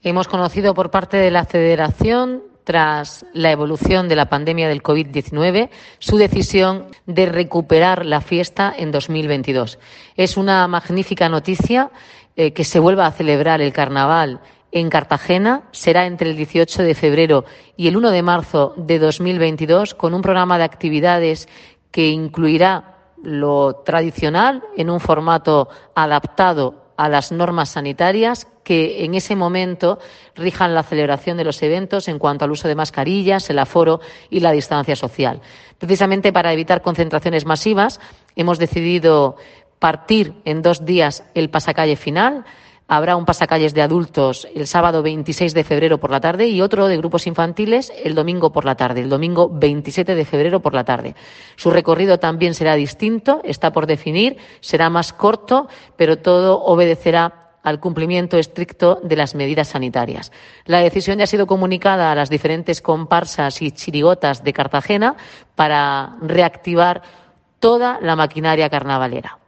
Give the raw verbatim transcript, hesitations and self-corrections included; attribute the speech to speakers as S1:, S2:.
S1: Hemos conocido por parte de la Federación, tras la evolución de la pandemia del COVID diecinueve, su decisión de recuperar la fiesta en dos mil veintidós. Es una magnífica noticia eh, que se vuelva a celebrar el Carnaval en Cartagena. Será entre el dieciocho de febrero y el uno de marzo de dos mil veintidós, con un programa de actividades que incluirá lo tradicional en un formato adaptado a las normas sanitarias que en ese momento rijan la celebración de los eventos en cuanto al uso de mascarillas, el aforo y la distancia social. Precisamente para evitar concentraciones masivas, hemos decidido partir en dos días el pasacalle final. Habrá un pasacalles de adultos el sábado veintiséis de febrero por la tarde y otro de grupos infantiles el domingo por la tarde, el domingo veintisiete de febrero por la tarde. Su recorrido también será distinto, está por definir, será más corto, pero todo obedecerá al cumplimiento estricto de las medidas sanitarias. La decisión ya ha sido comunicada a las diferentes comparsas y chirigotas de Cartagena para reactivar toda la maquinaria carnavalera.